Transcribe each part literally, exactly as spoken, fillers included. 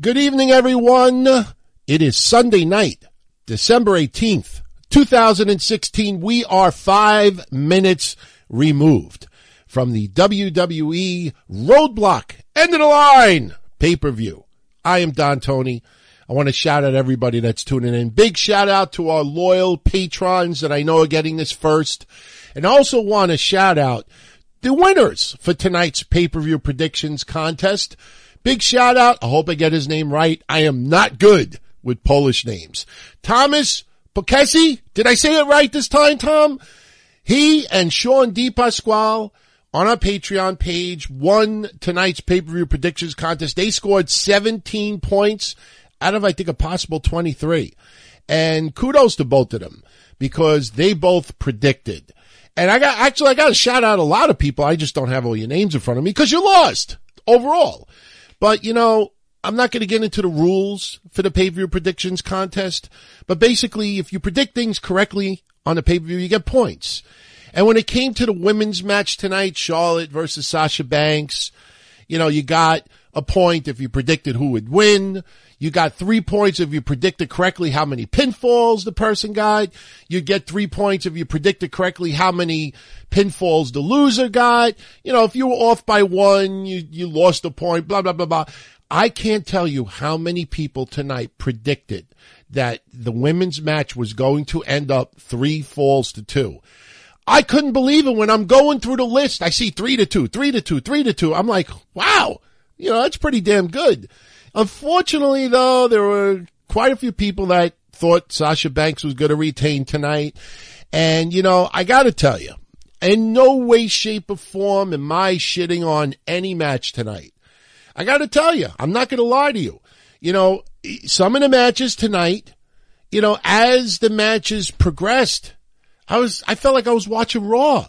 Good evening, everyone. It is Sunday night, December eighteenth, two thousand sixteen. We are five minutes removed from the W W E Roadblock End of the Line pay-per-view. I am Don Tony. I want to shout out everybody that's tuning in. Big shout out to our loyal patrons that I know are getting this first. And I also want to shout out the winners for tonight's pay-per-view predictions contest. Big shout out. I hope I get his name right. I am not good with Polish names. Thomas Pokesi. Did I say it right this time, Tom? He and Sean DePasquale on our Patreon page won tonight's pay-per-view predictions contest. They scored seventeen points out of, I think, a possible twenty-three. And kudos to both of them because they both predicted. And I got, actually, I got to shout out a lot of people. I just don't have all your names in front of me because you lost overall. But, you know, I'm not going to get into the rules for the pay-per-view predictions contest. But basically, if you predict things correctly on the pay-per-view, you get points. And when it came to the women's match tonight, Charlotte versus Sasha Banks, you know, you got a point if you predicted who would win. You got three points if you predicted correctly how many pinfalls the person got. You get three points if you predicted correctly how many pinfalls the loser got. You know, if you were off by one, you, you lost a point, blah, blah, blah, blah. I can't tell you how many people tonight predicted that the women's match was going to end up three falls to two. I couldn't believe it when I'm going through the list. I see three to two, three to two, three to two. I'm like, wow, you know, that's pretty damn good. Unfortunately, though, there were quite a few people that thought Sasha Banks was going to retain tonight. And, you know, I got to tell you, in no way, shape, or form am I shitting on any match tonight. I got to tell you, I'm not going to lie to you. You know, some of the matches tonight, you know, as the matches progressed, I was, I felt like I was watching Raw.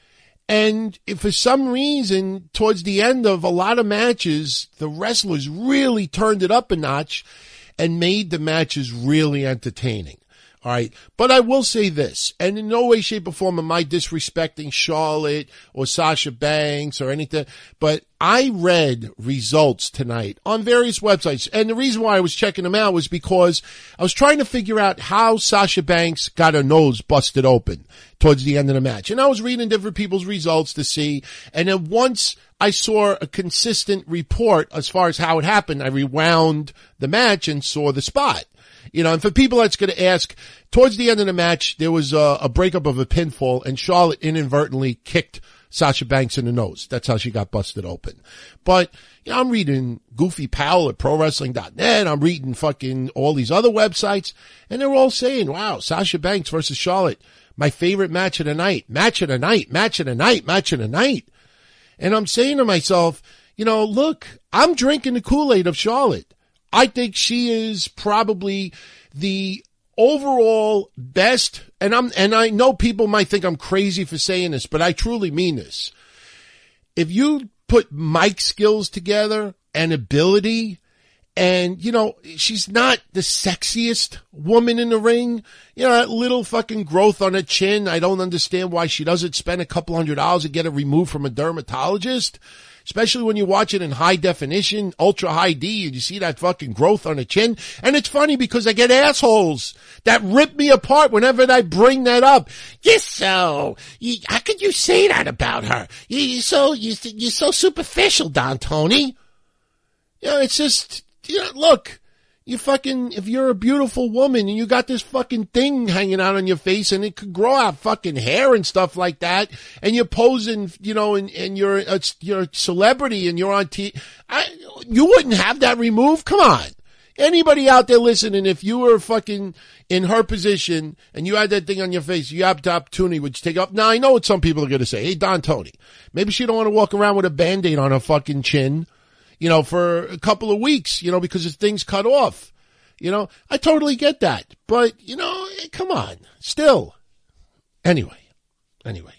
And if for some reason, towards the end of a lot of matches, the wrestlers really turned it up a notch and made the matches really entertaining. All right. But I will say this, and in no way, shape, or form am I disrespecting Charlotte or Sasha Banks or anything, but I read results tonight on various websites. And the reason why I was checking them out was because I was trying to figure out how Sasha Banks got her nose busted open towards the end of the match. And I was reading different people's results to see. And then once I saw a consistent report as far as how it happened, I rewound the match and saw the spot. You know, and for people that's going to ask, towards the end of the match, there was a, a breakup of a pinfall, and Charlotte inadvertently kicked Sasha Banks in the nose. That's how she got busted open. But, you know, I'm reading Goofy Powell at Pro Wrestling dot net. I'm reading fucking all these other websites, and they're all saying, wow, Sasha Banks versus Charlotte, my favorite match of the night, match of the night, match of the night, match of the night. And I'm saying to myself, you know, look, I'm drinking the Kool-Aid of Charlotte. I think she is probably the overall best, and I'm, and I know people might think I'm crazy for saying this, but I truly mean this. If you put mic skills together and ability, and, you know, she's not the sexiest woman in the ring, you know, that little fucking growth on her chin, I don't understand why she doesn't spend a couple hundred dollars to get it removed from a dermatologist. Especially when you watch it in high definition, ultra high D, and you see that fucking growth on the chin. And it's funny because I get assholes that rip me apart whenever I bring that up. You're so, you, how could you say that about her? You, you're so, you, you're so superficial, Don Tony. You know, it's just, you know, look, you fucking, if you're a beautiful woman and you got this fucking thing hanging out on your face and it could grow out fucking hair and stuff like that, and you're posing, you know, and, and you're a, you're a celebrity and you're on T V, I, you wouldn't have that removed? Come on. Anybody out there listening, if you were fucking in her position and you had that thing on your face, you have the opportunity, would you take up? Now, I know what some people are going to say. Hey, Don Tony, maybe she don't want to walk around with a Band-Aid on her fucking chin, you know, for a couple of weeks, you know, because the thing's cut off. You know, I totally get that. But, you know, come on. Still. Anyway. Anyway.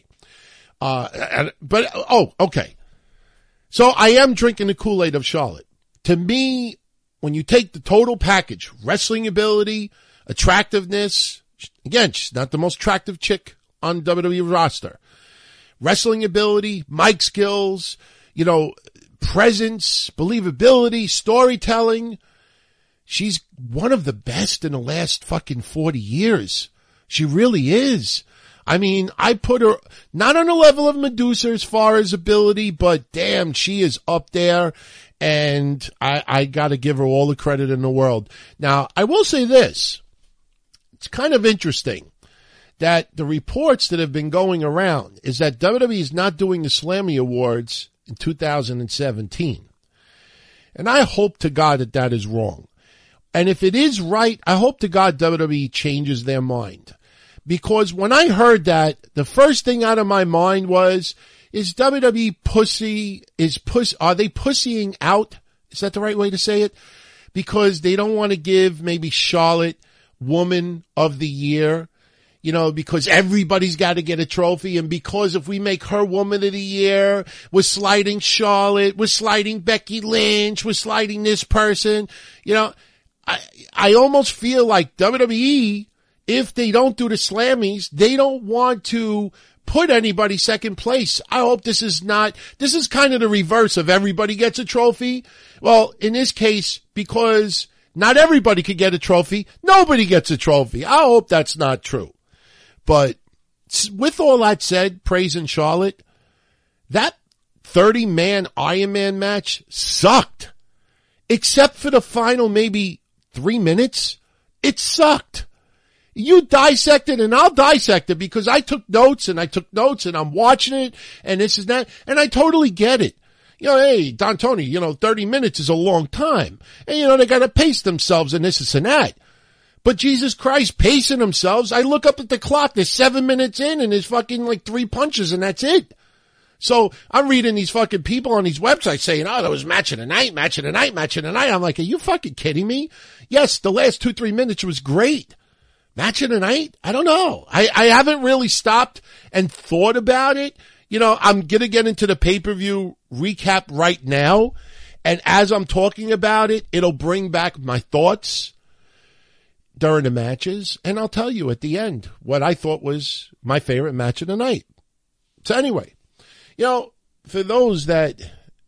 Uh, but, oh, okay. So I am drinking the Kool-Aid of Charlotte. To me, when you take the total package, wrestling ability, attractiveness, again, she's not the most attractive chick on W W E roster. Wrestling ability, mic skills, you know, presence, believability, storytelling. she's one of the best in the last fucking forty years. She really is. I mean, I put her not on the level of Medusa as far as ability, but damn, she is up there, and I, I gotta give her all the credit in the world. Now, I will say this. It's kind of interesting that the reports that have been going around is that W W E is not doing the Slammy Awards in two thousand seventeen. And I hope to God that that is wrong. And if it is right, I hope to God W W E changes their mind. Because when I heard that, the first thing out of my mind was, is W W E pussy, is puss, are they pussying out? Is that the right way to say it? Because they don't want to give maybe Charlotte Woman of the Year, you know, because everybody's got to get a trophy. And because if we make her Woman of the Year, we're sliding Charlotte, we're sliding Becky Lynch, we're sliding this person. You know, I, I almost feel like W W E, if they don't do the Slammies, they don't want to put anybody second place. I hope this is not, this is kind of the reverse of everybody gets a trophy. Well, in this case, because not everybody could get a trophy, nobody gets a trophy. I hope that's not true. But with all that said, praising Charlotte, that thirty man Iron Man match sucked. Except for the final maybe three minutes, it sucked. You dissect it and I'll dissect it because I took notes and I took notes and I'm watching it and this is that. And I totally get it. You know, hey, Don Tony, you know, thirty minutes is a long time. And you know, they got to pace themselves and this and that. But Jesus Christ, pacing themselves. I look up at the clock. There's seven minutes in and there's fucking like three punches and that's it. So I'm reading these fucking people on these websites saying, oh, that was match of the night, match of the night, match of the night. I'm like, are you fucking kidding me? Yes, the last two, three minutes was great. Match of the night? I don't know. I, I haven't really stopped and thought about it. You know, I'm going to get into the pay-per-view recap right now. And as I'm talking about it, it'll bring back my thoughts during the matches. And I'll tell you at the end what I thought was my favorite match of the night. So anyway, you know, for those that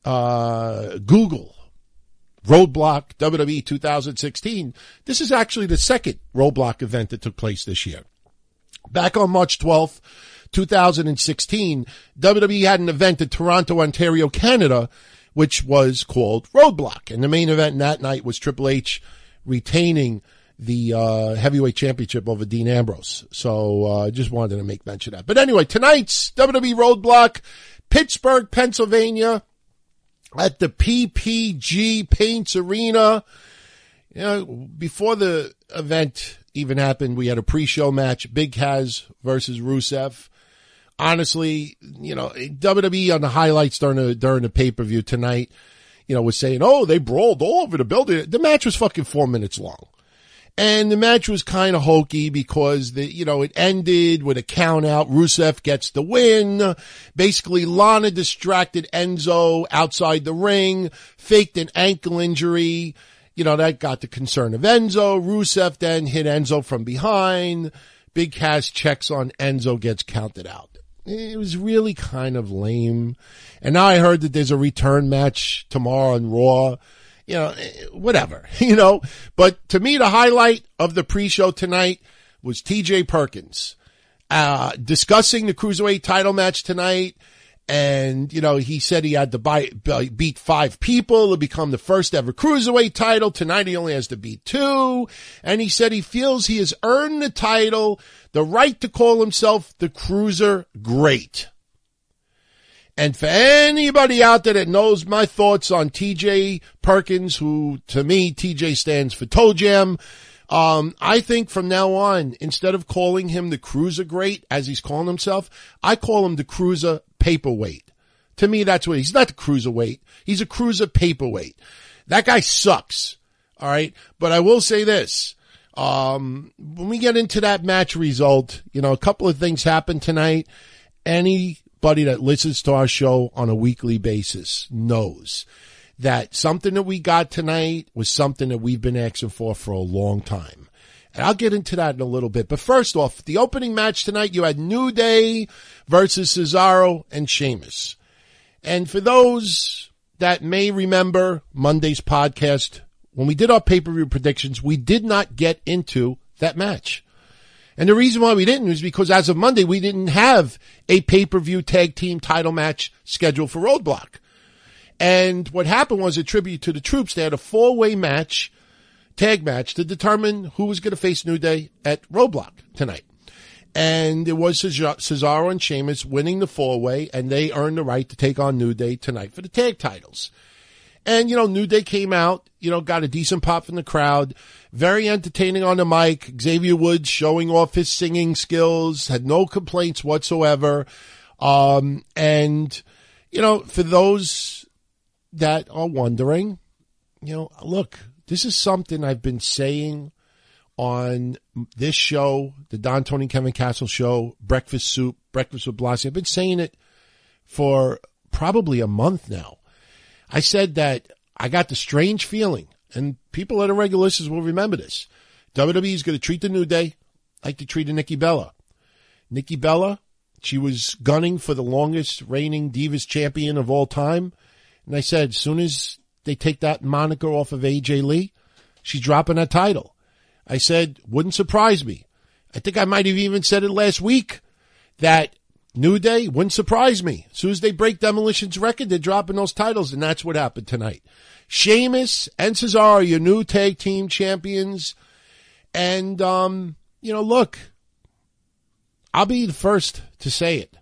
uh Google Roadblock W W E two thousand sixteen, this is actually the second Roadblock event that took place this year. Back on March twelfth, two thousand sixteen, W W E had an event in Toronto, Ontario, Canada, which was called Roadblock. And the main event that night was Triple H retaining the uh heavyweight championship over Dean Ambrose. So I uh, just wanted to make mention of that. But anyway, tonight's W W E Roadblock, Pittsburgh, Pennsylvania, at the P P G Paints Arena. You know, before the event even happened, we had a pre-show match, Big Cass versus Rusev. Honestly, you know, W W E on the highlights during the, during the pay-per-view tonight, you know, was saying, oh, they brawled all over the building. The match was fucking four minutes long. And the match was kind of hokey because the, you know, it ended with a count out. Rusev gets the win. Basically, Lana distracted Enzo outside the ring, faked an ankle injury. You know, that got the concern of Enzo. Rusev then hit Enzo from behind. Big Cass checks on Enzo, gets counted out. It was really kind of lame. And now I heard that there's a return match tomorrow on Raw. You know, whatever, you know, but to me, the highlight of the pre-show tonight was T J Perkins, uh, discussing the Cruiserweight title match tonight. And, you know, he said he had to buy, beat five people to become the first ever Cruiserweight title. Tonight he only has to beat two. And he said he feels he has earned the title, the right to call himself the Cruiser Great. And for anybody out there that knows my thoughts on T J Perkins, who to me, T J stands for Toe Jam, um, I think from now on, instead of calling him the Cruiser Great, as he's calling himself, I call him the Cruiser Paperweight. To me, that's what he's, he's not the Cruiserweight. He's a Cruiser Paperweight. That guy sucks. All right. But I will say this. Um, when we get into that match result, you know, a couple of things happened tonight. Any, Anybody that listens to our show on a weekly basis knows that something that we got tonight was something that we've been asking for for a long time. And I'll get into that in a little bit. But first off, the opening match tonight, you had New Day versus Cesaro and Sheamus. And for those that may remember Monday's podcast when we did our pay-per-view predictions, we did not get into that match. And the reason why we didn't was because as of Monday, we didn't have a pay-per-view tag team title match scheduled for Roadblock. And what happened was a tribute to the troops. They had a four-way match, tag match, to determine who was going to face New Day at Roadblock tonight. And it was Cesaro and Sheamus winning the four-way, and they earned the right to take on New Day tonight for the tag titles. And, you know, New Day came out, you know, got a decent pop from the crowd, very entertaining on the mic. Xavier Woods showing off his singing skills, had no complaints whatsoever. Um, and, you know, for those that are wondering, you know, look, this is something I've been saying on this show, the Don, Tony, Kevin Castle show, Breakfast Soup, Breakfast with Blassie. I've been saying it for probably a month now. I said that I got the strange feeling, and people that are regular listeners will remember this. W W E is going to treat the New Day like they treated Nikki Bella. Nikki Bella, she was gunning for the longest reigning Divas champion of all time. And I said, as soon as they take that moniker off of A J Lee, she's dropping that title. I said, wouldn't surprise me. I think I might have even said it last week that New Day wouldn't surprise me. As soon as they break Demolition's record, they're dropping those titles, and that's what happened tonight. Sheamus and Cesaro are your new tag team champions. And, um, you know, look, I'll be the first to say it.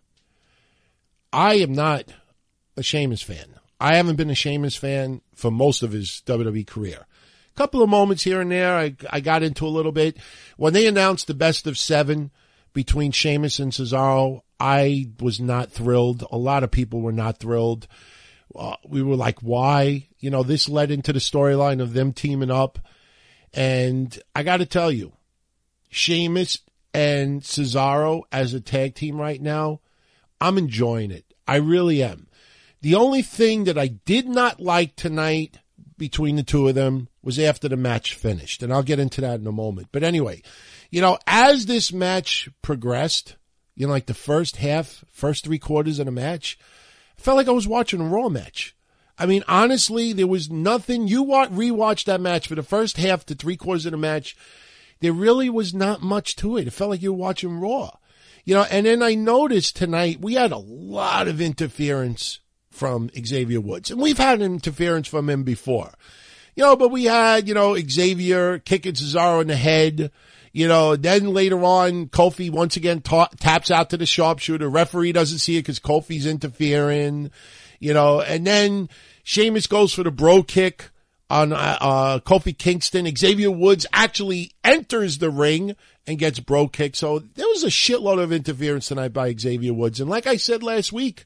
I am not a Sheamus fan. I haven't been a Sheamus fan for most of his W W E career. A couple of moments here and there I, I got into a little bit. When they announced the best of seven between Sheamus and Cesaro, I was not thrilled. A lot of people were not thrilled. Uh, we were like, why? You know, this led into the storyline of them teaming up. And I got to tell you, Sheamus and Cesaro as a tag team right now, I'm enjoying it. I really am. The only thing that I did not like tonight between the two of them was after the match finished. And I'll get into that in a moment. But anyway, you know, as this match progressed, you know, like the first half, first three quarters of the match, I felt like I was watching a Raw match. I mean, honestly, there was nothing. You want rewatch that match for the first half to three quarters of the match. There really was not much to it. It felt like you were watching Raw. You know, and then I noticed tonight we had a lot of interference from Xavier Woods. And we've had interference from him before. You know, but we had, you know, Xavier kicking Cesaro in the head. You know, then later on, Kofi once again ta- taps out to the sharpshooter. Referee doesn't see it because Kofi's interfering. You know, and then Sheamus goes for the bro kick on uh, uh Kofi Kingston. Xavier Woods actually enters the ring and gets bro kicked. So there was a shitload of interference tonight by Xavier Woods. And like I said last week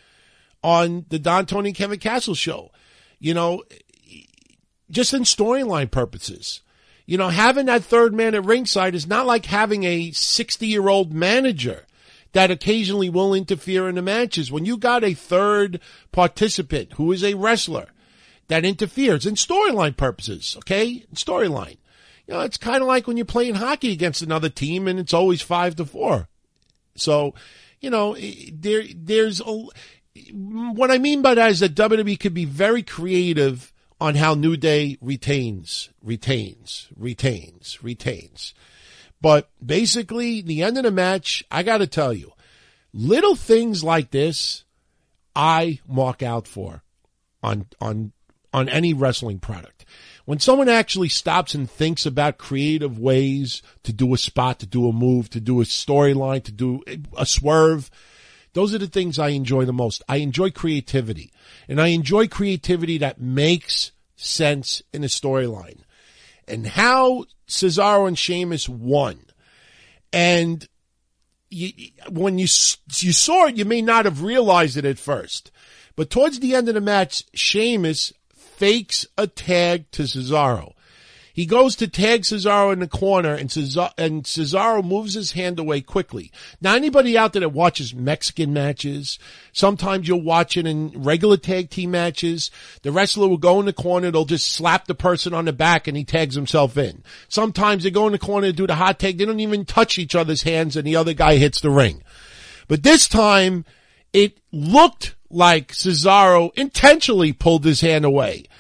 on the Don, Tony, Kevin Castle show, you know, just in storyline purposes. You know, having that third man at ringside is not like having a sixty-year-old manager that occasionally will interfere in the matches. When you got a third participant who is a wrestler that interferes in storyline purposes, okay? Storyline. You know, it's kind of like when you're playing hockey against another team and it's always five to four. So, you know, there, there's a, what I mean by that is that W W E could be very creative on how New Day retains, retains, retains, retains. But basically, the end of the match, I got to tell you, little things like this, I mark out for on on on any wrestling product. When someone actually stops and thinks about creative ways to do a spot, to do a move, to do a storyline, to do a swerve, those are the things I enjoy the most. I enjoy creativity. And I enjoy creativity that makes sense in a storyline. And how Cesaro and Sheamus won. And you, when you you saw it, you may not have realized it at first. But towards the end of the match, Sheamus fakes a tag to Cesaro. He goes to tag Cesaro in the corner, and Cesaro, and Cesaro moves his hand away quickly. Now, anybody out there that watches Mexican matches, sometimes you'll watch it in regular tag team matches. The wrestler will go in the corner, they'll just slap the person on the back, and he tags himself in. Sometimes they go in the corner to do the hot tag. They don't even touch each other's hands, and the other guy hits the ring. But this time, it looked like Cesaro intentionally pulled his hand away.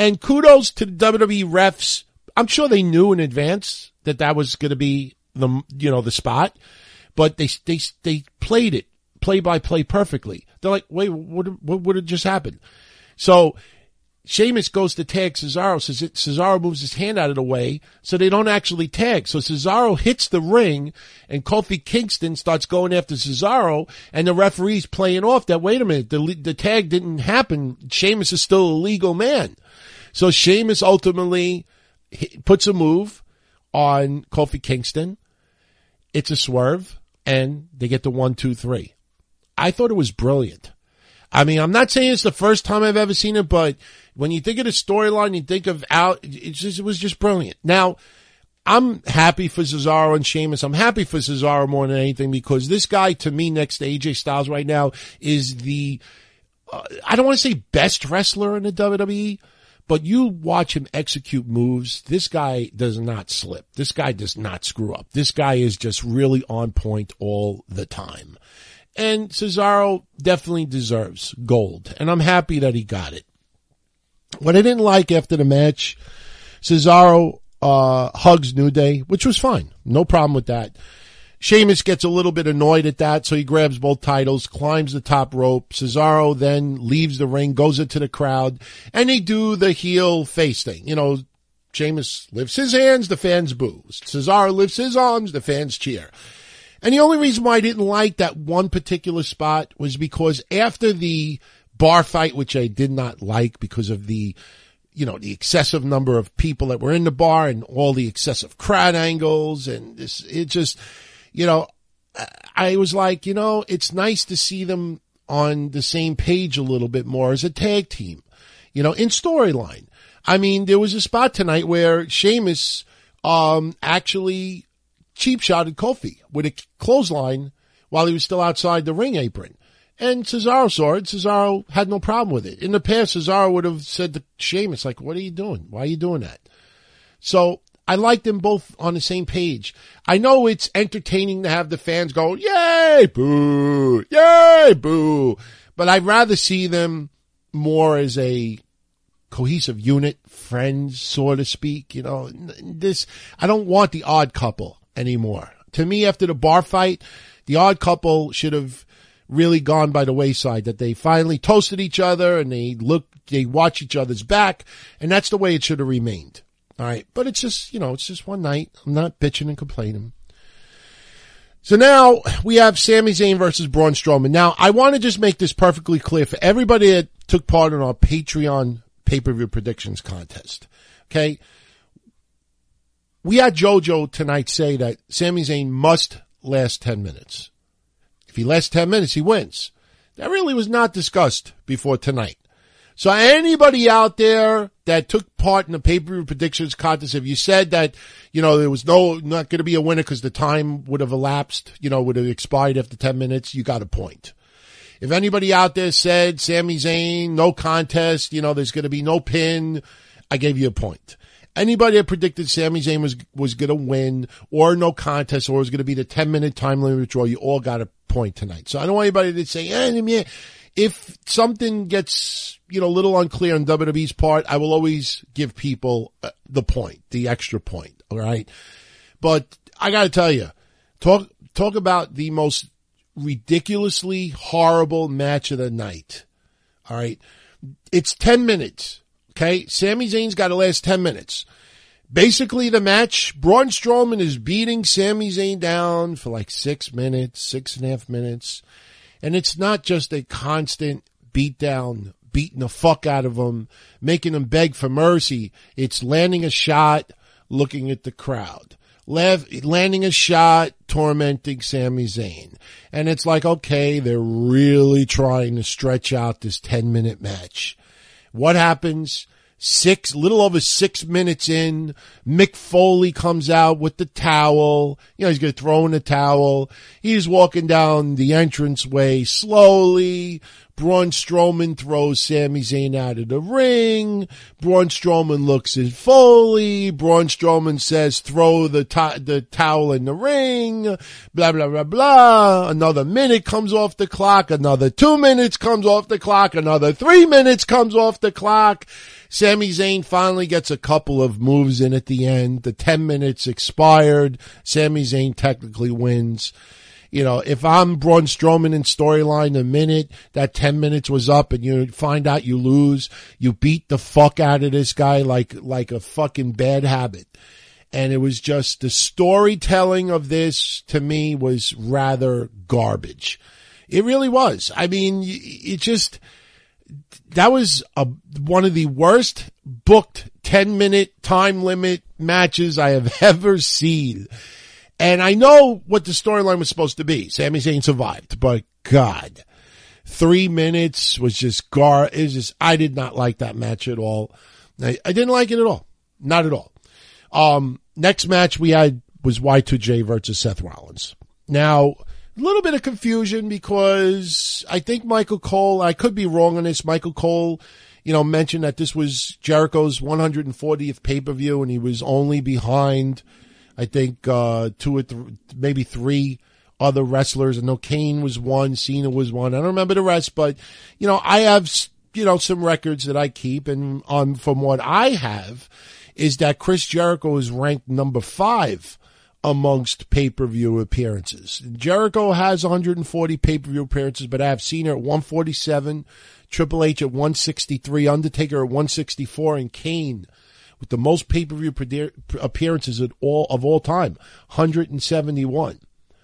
And kudos to the W W E refs. I'm sure they knew in advance that that was going to be the, you know, the spot, but they, they, they played it play by play perfectly. They're like, wait, what, what would have just happened? So Sheamus goes to tag Cesaro. Cesaro moves his hand out of the way, so they don't actually tag. So Cesaro hits the ring, and Kofi Kingston starts going after Cesaro, and the referee's playing off that, wait a minute, the, the tag didn't happen. Sheamus is still a legal man. So Sheamus ultimately puts a move on Kofi Kingston. It's a swerve, and they get the one, two, three. I thought it was brilliant. I mean, I'm not saying it's the first time I've ever seen it, but when you think of the storyline, you think of out, it's just, it was just brilliant. Now, I'm happy for Cesaro and Sheamus. I'm happy for Cesaro more than anything because this guy, to me, next to A J Styles right now, is the, uh, I don't want to say best wrestler in the W W E, but you watch him execute moves. This guy does not slip. This guy does not screw up. This guy is just really on point all the time. And Cesaro definitely deserves gold, and I'm happy that he got it. What I didn't like after the match, Cesaro uh hugs New Day, which was fine. No problem with that. Sheamus gets a little bit annoyed at that, so he grabs both titles, climbs the top rope. Cesaro then leaves the ring, goes into the crowd, and they do the heel face thing. You know, Sheamus lifts his hands, the fans boo. Cesaro lifts his arms, the fans cheer. And the only reason why I didn't like that one particular spot was because after the bar fight, which I did not like because of the, you know, the excessive number of people that were in the bar and all the excessive crowd angles and this, it just, you know, I was like, you know, it's nice to see them on the same page a little bit more as a tag team, you know, in storyline. I mean, there was a spot tonight where Sheamus, um, actually cheap shotted Kofi with a clothesline while he was still outside the ring apron. And Cesaro saw it. Cesaro had no problem with it. In the past, Cesaro would have said to Sheamus, like, what are you doing? Why are you doing that? So I like them both on the same page. I know it's entertaining to have the fans go, yay, boo, yay, boo. But I'd rather see them more as a cohesive unit, friends, so to speak. You know, this, I don't want the odd couple anymore. To me, after the bar fight, the odd couple should have really gone by the wayside, that they finally toasted each other and they look, they watch each other's back, and that's the way it should have remained. All right. But it's just, you know, it's just one night. I'm not bitching and complaining. So now we have Sami Zayn versus Braun Strowman. Now, I want to just make this perfectly clear for everybody that took part in our Patreon pay-per-view predictions contest. Okay. We had JoJo tonight say that Sami Zayn must last ten minutes. If he lasts ten minutes, he wins. That really was not discussed before tonight. So anybody out there that took part in the pay-per-view predictions contest, if you said that, you know, there was no, not going to be a winner because the time would have elapsed, you know, would have expired after ten minutes, you got a point. If anybody out there said Sami Zayn, no contest, you know, there's going to be no pin, I gave you a point. Anybody that predicted Sami Zayn was, was going to win or no contest or was going to be the ten minute time limit withdrawal, you all got a point tonight. So I don't want anybody to say, eh, if something gets, you know, a little unclear on W W E's part, I will always give people the point, the extra point. All right. But I got to tell you, talk, talk about the most ridiculously horrible match of the night. All right. It's ten minutes. Okay, Sami Zayn's got to last ten minutes. Basically, the match, Braun Strowman is beating Sami Zayn down for like six minutes, six and a half minutes. And it's not just a constant beat down, beating the fuck out of him, making him beg for mercy. It's landing a shot, looking at the crowd. Landing a shot, tormenting Sami Zayn. And it's like, okay, they're really trying to stretch out this ten minute match. What happens? Six, little over six minutes in, Mick Foley comes out with the towel. You know, he's going to throw in the towel. He's walking down the entranceway slowly. Braun Strowman throws Sami Zayn out of the ring. Braun Strowman looks at Foley. Braun Strowman says, throw the, to- the towel in the ring. Blah, blah, blah, blah. Another minute comes off the clock. Another two minutes comes off the clock. Another three minutes comes off the clock. Sami Zayn finally gets a couple of moves in at the end. The ten minutes expired. Sami Zayn technically wins. You know, if I'm Braun Strowman in storyline, the minute that ten minutes was up and you find out you lose, you beat the fuck out of this guy like, like a fucking bad habit. And it was just, the storytelling of this to me was rather garbage. It really was. I mean, it just, that was a, one of the worst booked ten minute time limit matches I have ever seen. And I know what the storyline was supposed to be. Sami Zayn survived, but God, three minutes was just gar. It was just, I did not like that match at all. I, I didn't like it at all. Not at all. Um, next match we had was Y two J versus Seth Rollins. Now, a little bit of confusion because I think Michael Cole, I could be wrong on this, Michael Cole, you know, mentioned that this was Jericho's one hundred fortieth pay-per-view and he was only behind, I think, uh, two or th- maybe three other wrestlers. I know Kane was one, Cena was one. I don't remember the rest, but, you know, I have, you know, some records that I keep, and on, from what I have is that Chris Jericho is ranked number five amongst pay-per-view appearances. Jericho has one hundred forty pay-per-view appearances, but I have Cena at one forty-seven, Triple H at one sixty-three, Undertaker at one sixty-four, and Kane with the most pay-per-view appearances of all, of all time, one hundred seventy-one.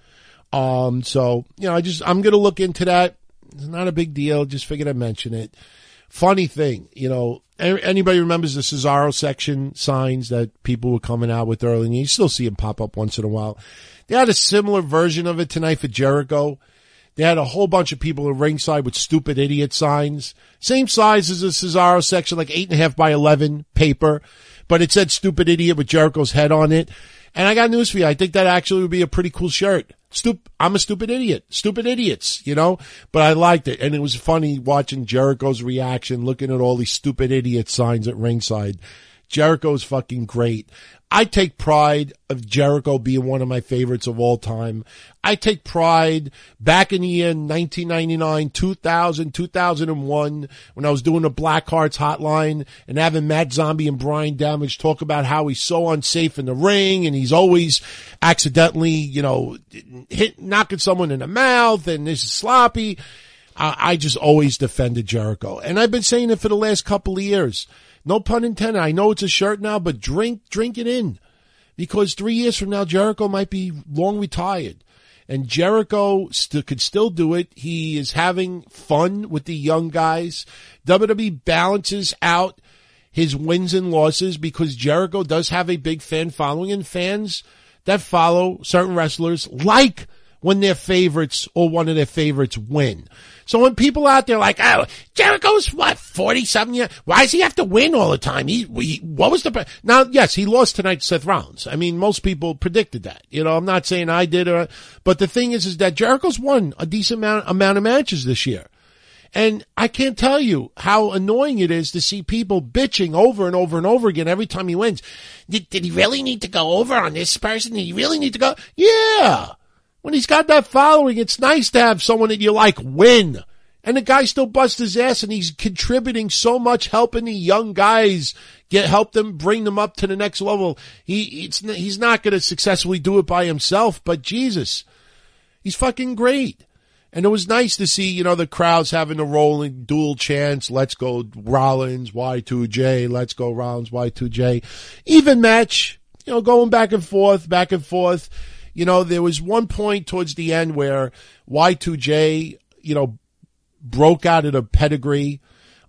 Um, so, you know, I just, I'm going to look into that. It's not a big deal. Just figured I'd mention it. Funny thing, you know, anybody remembers the Cesaro section signs that people were coming out with early? And you still see them pop up once in a while. They had a similar version of it tonight for Jericho. They had a whole bunch of people at ringside with stupid idiot signs. Same size as the Cesaro section, like eight and a half by eleven paper. But it said stupid idiot with Jericho's head on it. And I got news for you. I think that actually would be a pretty cool shirt. Stup- I'm a stupid idiot. Stupid idiots, you know? But I liked it. And it was funny watching Jericho's reaction, looking at all these stupid idiot signs at ringside. Jericho's fucking great. I take pride of Jericho being one of my favorites of all time. I take pride back in the year nineteen ninety-nine, two thousand, two thousand one, when I was doing the Black Hearts hotline and having Matt Zombie and Brian Damage talk about how he's so unsafe in the ring and he's always accidentally, you know, hit, knocking someone in the mouth and this is sloppy. I, I just always defended Jericho. And I've been saying it for the last couple of years. No pun intended. I know it's a shirt now, but drink, drink it in. Because three years from now, Jericho might be long retired. And Jericho st- could still do it. He is having fun with the young guys. W W E balances out his wins and losses because Jericho does have a big fan following, and fans that follow certain wrestlers like when their favorites or one of their favorites win. So when people out there like, oh, Jericho's what, forty-something years? Why does he have to win all the time? He, he what was the, now, yes, he lost tonight to Seth Rollins. I mean, most people predicted that. You know, I'm not saying I did, or, but the thing is, is that Jericho's won a decent amount, amount of matches this year. And I can't tell you how annoying it is to see people bitching over and over and over again every time he wins. Did, did he really need to go over on this person? Did he really need to go? Yeah. When he's got that following, it's nice to have someone that you like win. And the guy still busts his ass and he's contributing so much, helping the young guys get, help them bring them up to the next level. He, it's, he's not going to successfully do it by himself, but Jesus, he's fucking great. And it was nice to see, you know, the crowds having a rolling dual chants. Let's go Rollins, Y two J. Let's go Rollins, Y two J. Even match, you know, going back and forth, back and forth. You know, there was one point towards the end where Y two J, you know, broke out of the pedigree,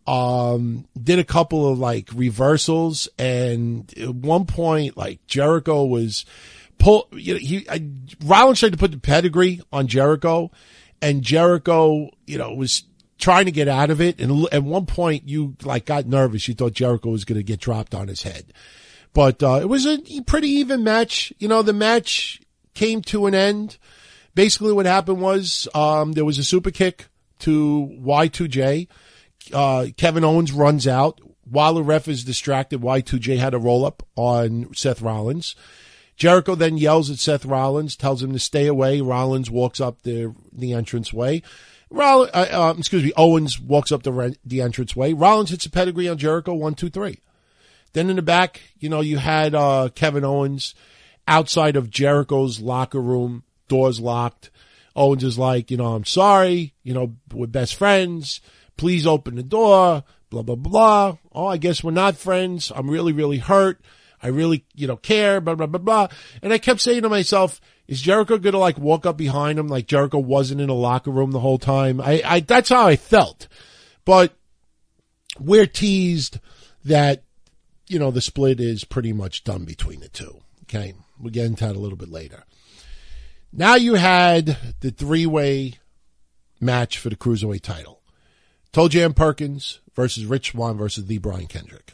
um, did a couple of like reversals, and at one point, like Jericho was pull, you know, he, I, Rollins tried to put the pedigree on Jericho, and Jericho, you know, was trying to get out of it. And at one point, you like got nervous. You thought Jericho was going to get dropped on his head, but uh, it was a pretty even match. You know, the match came to an end. Basically what happened was, um, there was a super kick to Y two J. Uh, Kevin Owens runs out. While the ref is distracted, Y two J had a roll-up on Seth Rollins. Jericho then yells at Seth Rollins, tells him to stay away. Rollins walks up the the entranceway. Roll, uh, uh, excuse me, Owens walks up the, re- the entranceway. Rollins hits a pedigree on Jericho, one, two, three. Then in the back, you know, you had uh, Kevin Owens outside of Jericho's locker room, doors locked. Owens is like, you know, I'm sorry, you know, we're best friends. Please open the door, blah, blah, blah. Oh, I guess we're not friends. I'm really, really hurt. I really, you know, care, blah, blah, blah, blah. And I kept saying to myself, is Jericho going to, like, walk up behind him like Jericho wasn't in a locker room the whole time? I, I, that's how I felt. But we're teased that, you know, the split is pretty much done between the two. Okay? We'll get into that a little bit later. Now you had the three-way match for the Cruiserweight title. Toe Jam Perkins versus Rich Swann versus the Brian Kendrick.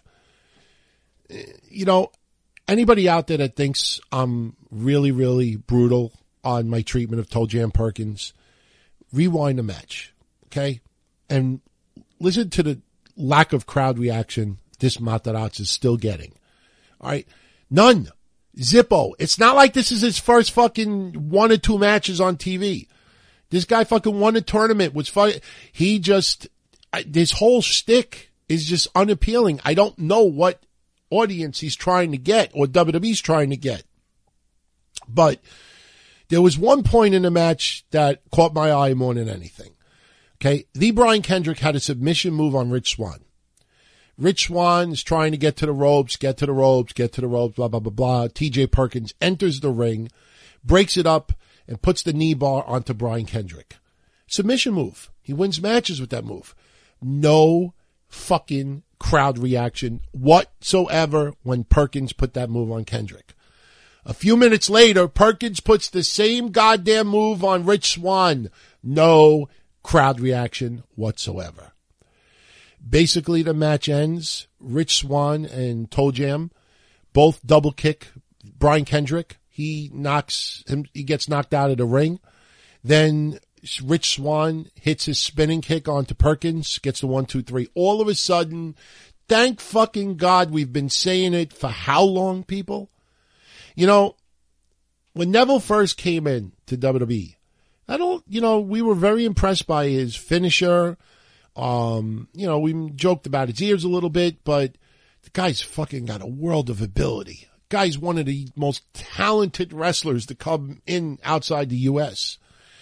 You know, anybody out there that thinks I'm really, really brutal on my treatment of Toe Jam Perkins, rewind the match, okay? And listen to the lack of crowd reaction this Matarazzi is still getting. All right? None. Zippo. It's not like this is his first fucking one or two matches on T V. This guy fucking won a tournament. Was fun. He just, this whole shtick is just unappealing. I don't know what audience he's trying to get or W W E's trying to get. But there was one point in the match that caught my eye more than anything. Okay. The Brian Kendrick had a submission move on Rich Swann. Rich Swann is trying to get to the ropes, get to the ropes, get to the ropes, blah, blah, blah, blah. T J Perkins enters the ring, breaks it up, and puts the knee bar onto Brian Kendrick. Submission move. He wins matches with that move. No fucking crowd reaction whatsoever when Perkins put that move on Kendrick. A few minutes later, Perkins puts the same goddamn move on Rich Swann. No crowd reaction whatsoever. Basically, the match ends. Rich Swann and Toe Jam both double kick Brian Kendrick. He knocks him. He gets knocked out of the ring. Then Rich Swann hits his spinning kick onto Perkins. Gets the one, two, three. All of a sudden, thank fucking God, we've been saying it for how long, people? You know, when Neville first came in to W W E, I don't. You know, we were very impressed by his finisher. Um, you know, we joked about his ears a little bit, but the guy's fucking got a world of ability. The guy's one of the most talented wrestlers to come in outside the U S.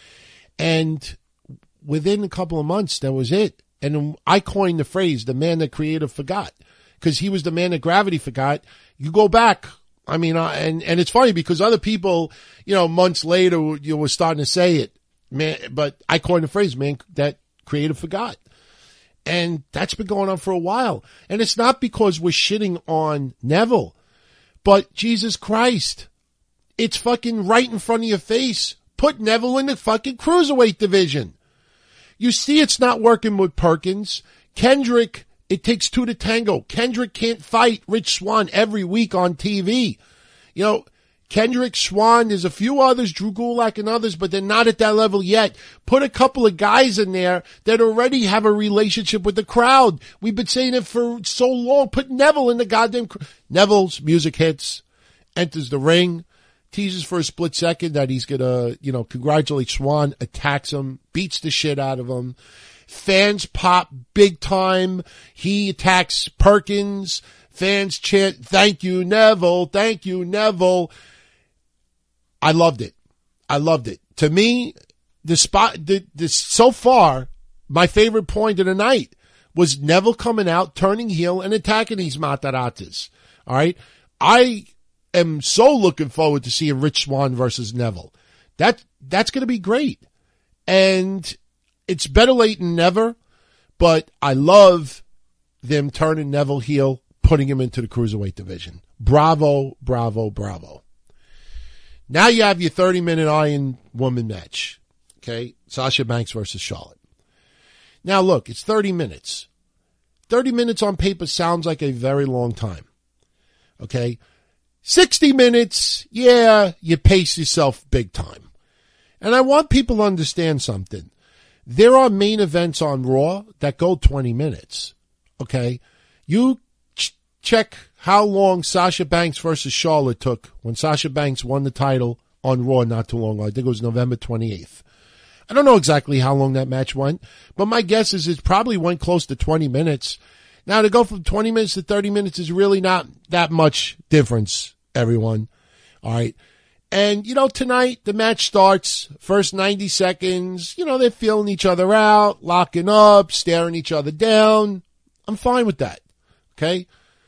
And within a couple of months, that was it. And I coined the phrase, the man that creative forgot. Because he was the man that gravity forgot. You go back. I mean, uh, and, and it's funny because other people, you know, months later, you were starting to say it. Man, but I coined the phrase, man, that creative forgot. And that's been going on for a while. And it's not because we're shitting on Neville, but Jesus Christ, it's fucking right in front of your face. Put Neville in the fucking cruiserweight division. You see it's not working with Perkins. Kendrick, it takes two to tango. Kendrick can't fight Rich Swann every week on T V. You know, Kendrick, Swann, there's a few others, Drew Gulak and others, but they're not at that level yet. Put a couple of guys in there that already have a relationship with the crowd. We've been saying it for so long. Put Neville in the goddamn... Cr- Neville's music hits, enters the ring, teases for a split second that he's gonna, you know, congratulate Swann, attacks him, beats the shit out of him. Fans pop big time. He attacks Perkins. Fans chant, thank you, Neville. Thank you, Neville. I loved it. I loved it. To me, the spot, the, the, so far, my favorite point of the night was Neville coming out, turning heel, and attacking these Matarazzis. All right? I am so looking forward to seeing Rich Swann versus Neville. That, that's going to be great. And it's better late than never, but I love them turning Neville heel, putting him into the Cruiserweight division. Bravo, bravo, bravo. Now you have your thirty-minute Iron Woman match. Okay? Sasha Banks versus Charlotte. Now look, it's thirty minutes. thirty minutes on paper sounds like a very long time. Okay? sixty minutes, yeah, you pace yourself big time. And I want people to understand something. There are main events on Raw that go twenty minutes. Okay? You ch- check how long Sasha Banks versus Charlotte took when Sasha Banks won the title on Raw not too long ago. I think it was November twenty-eighth. I don't know exactly how long that match went, but my guess is it probably went close to twenty minutes. Now, to go from twenty minutes to thirty minutes is really not that much difference, everyone. All right? And, you know, tonight the match starts, first ninety seconds, you know, they're feeling each other out, locking up, staring each other down. I'm fine with that. Okay?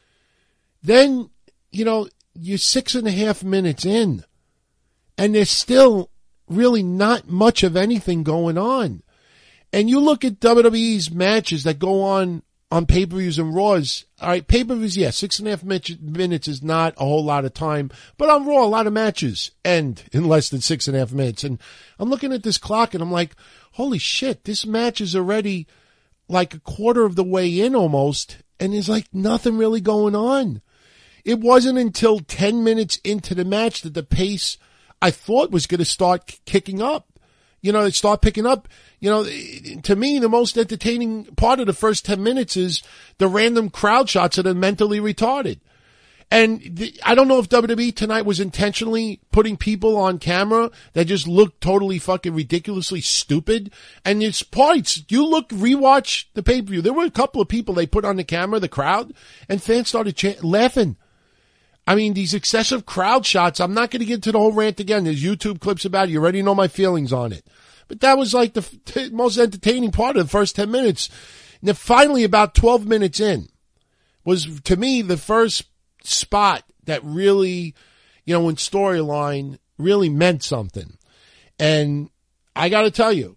Then, you know, you're six and a half minutes in, and there's still really not much of anything going on. And you look at W W E's matches that go on on pay-per-views and Raws. All right, pay-per-views, yeah, six and a half minutes is not a whole lot of time. But on Raw, a lot of matches end in less than six and a half minutes. And I'm looking at this clock and I'm like, holy shit, this match is already like a quarter of the way in almost. And there's like nothing really going on. It wasn't until ten minutes into the match that the pace I thought was going to start kicking up. You know, it start picking up. You know, to me, the most entertaining part of the first ten minutes is the random crowd shots that are mentally retarded. And the, I don't know if W W E tonight was intentionally putting people on camera that just looked totally fucking ridiculously stupid. And there's parts, you look, rewatch the pay-per-view. There were a couple of people they put on the camera, the crowd, and fans started ch- laughing. I mean, these excessive crowd shots, I'm not going to get into the whole rant again. There's YouTube clips about it. You already know my feelings on it. But that was like the f- most entertaining part of the first ten minutes. And then finally, about twelve minutes in, was, to me, the first spot that really, you know, in storyline, really meant something. And I got to tell you,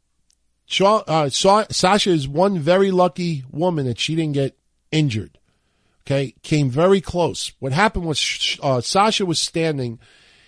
Shaw, uh, Sasha is one very lucky woman that she didn't get injured. Okay, came very close. What happened was uh, Sasha was standing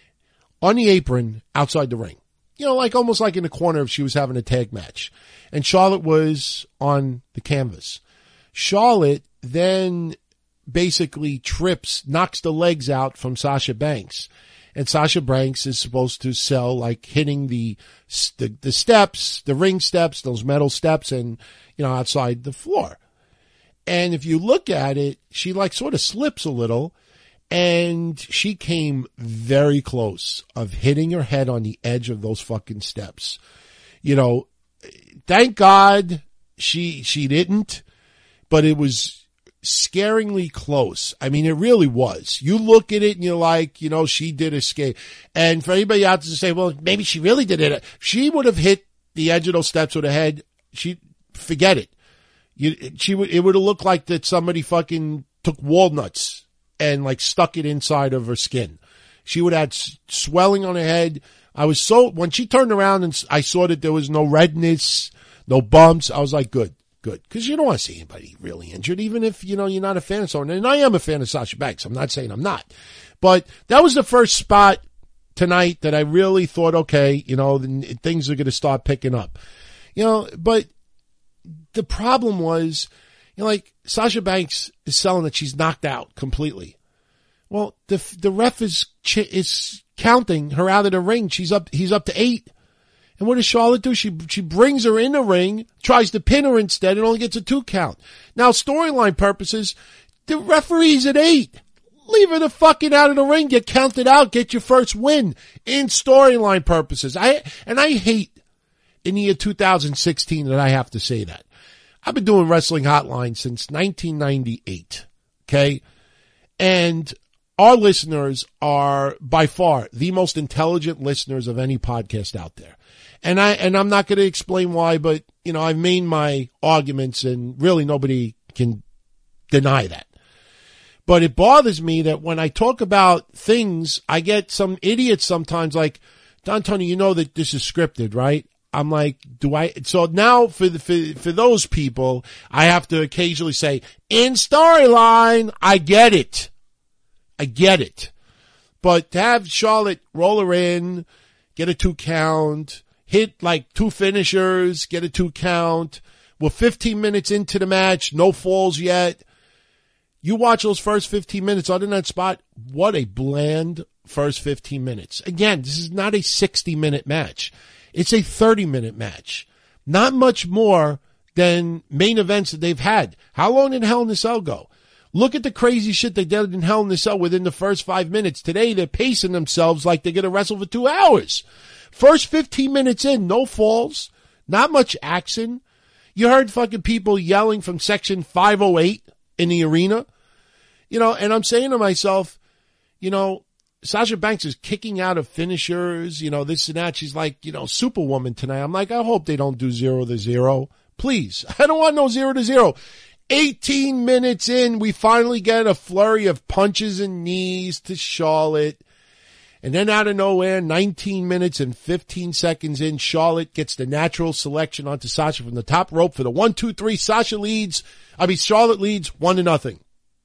on the apron outside the ring. You know, like almost like in the corner if she was having a tag match. And Charlotte was on the canvas. Charlotte then basically trips, knocks the legs out from Sasha Banks. And Sasha Banks is supposed to sell like hitting the, the, the steps, the ring steps, those metal steps, and, you know, outside the floor. And if you look at it, she like sort of slips a little, and she came very close of hitting her head on the edge of those fucking steps. You know, thank God she, she didn't, but it was scaringly close. I mean, it really was. You look at it and you're like, you know, she did escape. And for anybody out there to say, well, maybe she really did it. She would have hit the edge of those steps with her head. She, forget it. You, she would, it would have looked like that somebody fucking took walnuts and like stuck it inside of her skin. She would have had swelling on her head. I was so, when she turned around and I saw that there was no redness, no bumps, I was like, good, good. Cause you don't want to see anybody really injured, even if, you know, you're not a fan of someone. And I am a fan of Sasha Banks. I'm not saying I'm not, but that was the first spot tonight that I really thought, okay, you know, things are going to start picking up, you know, but the problem was, you know, like Sasha Banks is selling that she's knocked out completely. Well, the the ref is is counting her out of the ring. She's up. He's up to eight. And what does Charlotte do? She she brings her in the ring, tries to pin her instead, and only gets a two count. Now, storyline purposes, the referee's at eight. Leave her the fucking out of the ring. Get counted out. Get your first win. In storyline purposes, I and I hate in the year two thousand sixteen that I have to say that. I've been doing Wrestling Hotline since nineteen ninety-eight, okay? And our listeners are by far the most intelligent listeners of any podcast out there. And I, and I'm not going to explain why, but, you know, I've made my arguments and really nobody can deny that. But it bothers me that when I talk about things, I get some idiots sometimes like, Don Tony, you know that this is scripted, right? I'm like, do I, so now for the, for, for those people, I have to occasionally say, in storyline, I get it. I get it. But to have Charlotte roll her in, get a two count, hit like two finishers, get a two count, we're fifteen minutes into the match, no falls yet. You watch those first fifteen minutes, other than that spot, what a bland first fifteen minutes. Again, this is not a sixty minute match. It's a thirty minute match. Not much more than main events that they've had. How long did Hell in a Cell go? Look at the crazy shit they did in Hell in a Cell within the first five minutes. Today, they're pacing themselves like they're going to wrestle for two hours. First fifteen minutes in, no falls, not much action. You heard fucking people yelling from section five oh eight in the arena. You know, and I'm saying to myself, you know, Sasha Banks is kicking out of finishers, you know, this and that. She's like, you know, Superwoman tonight. I'm like, I hope they don't do zero to zero. Please. I don't want no zero to zero. eighteen minutes in, we finally get a flurry of punches and knees to Charlotte. And then out of nowhere, nineteen minutes and fifteen seconds in, Charlotte gets the natural selection onto Sasha from the top rope for the one, two, three. Sasha leads. I mean, Charlotte leads one to nothing.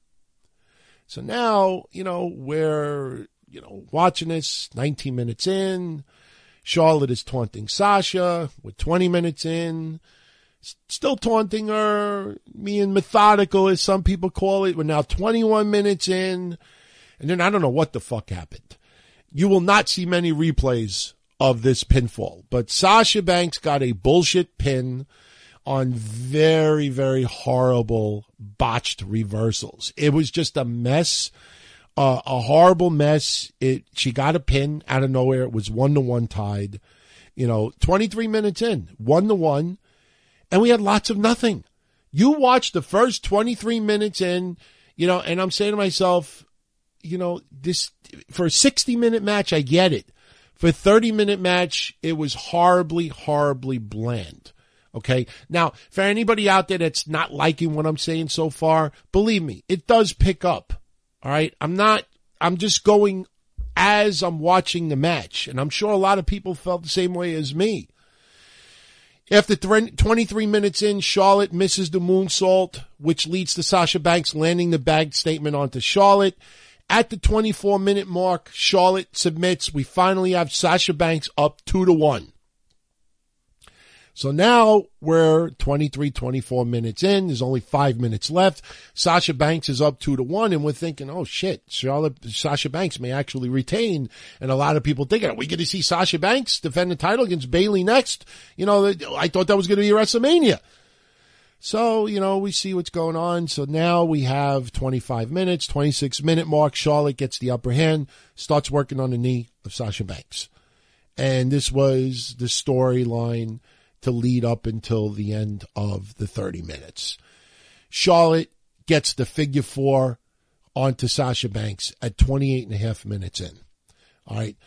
So now, you know, we're, you know, watching this nineteen minutes in. Charlotte is taunting Sasha. We're twenty minutes in. Still taunting her, being methodical, as some people call it. We're now twenty-one minutes in. And then I don't know what the fuck happened. You will not see many replays of this pinfall. But Sasha Banks got a bullshit pin on very, very horrible botched reversals. It was just a mess, uh, a horrible mess. It, she got a pin out of nowhere. It was one to one tied, you know, twenty-three minutes in, one to one. And we had lots of nothing. You watch the first twenty-three minutes in, you know, and I'm saying to myself, you know, this, for a sixty minute match, I get it. For a thirty minute match, it was horribly, horribly bland. Okay. Now, for anybody out there that's not liking what I'm saying so far, believe me, it does pick up. All right. I'm not, I'm just going as I'm watching the match. And I'm sure a lot of people felt the same way as me. After twenty-three minutes in, Charlotte misses the moonsault, which leads to Sasha Banks landing the bag statement onto Charlotte. At the twenty-four minute mark, Charlotte submits. We finally have Sasha Banks up two to one. So now we're twenty-three, twenty-four minutes in. There's only five minutes left. Sasha Banks is up two to one, and we're thinking, oh shit, Charlotte, Sasha Banks may actually retain. And a lot of people thinking, are we going to see Sasha Banks defend the title against Bayley next? You know, I thought that was going to be WrestleMania. So, you know, we see what's going on. So now we have twenty-five minutes, twenty-six minute mark. Charlotte gets the upper hand, starts working on the knee of Sasha Banks. And this was the storyline to lead up until the end of the thirty minutes. Charlotte gets the figure four onto Sasha Banks at twenty-eight and a half minutes in. All right.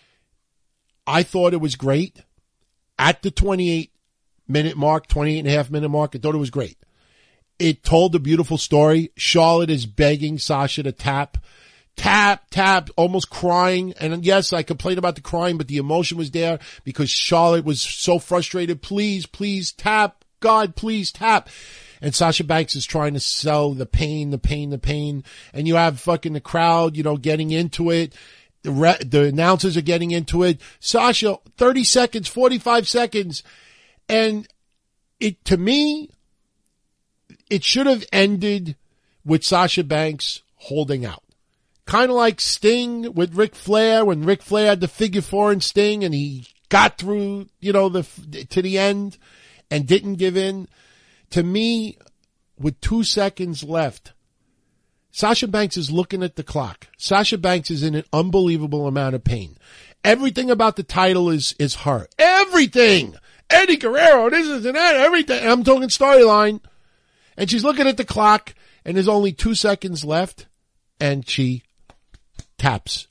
I thought it was great. At the twenty-eight minute mark, twenty-eight and a half minute mark, I thought it was great. It told a beautiful story. Charlotte is begging Sasha to tap. Tap, tap, almost crying. And yes, I complained about the crying, but the emotion was there because Charlotte was so frustrated. Please, please tap. God, please tap. And Sasha Banks is trying to sell the pain, the pain, the pain. And you have fucking the crowd, you know, getting into it. The, re- the announcers are getting into it. Sasha, thirty seconds, forty-five seconds. And it, to me, it should have ended with Sasha Banks holding out. Kind of like Sting with Ric Flair, when Ric Flair had the figure four in Sting and he got through, you know, the, to the end and didn't give in. To me, with two seconds left, Sasha Banks is looking at the clock. Sasha Banks is in an unbelievable amount of pain. Everything about the title is, is her. Everything! Eddie Guerrero, this is and that, everything. I'm talking storyline. And she's looking at the clock and there's only two seconds left and she taps.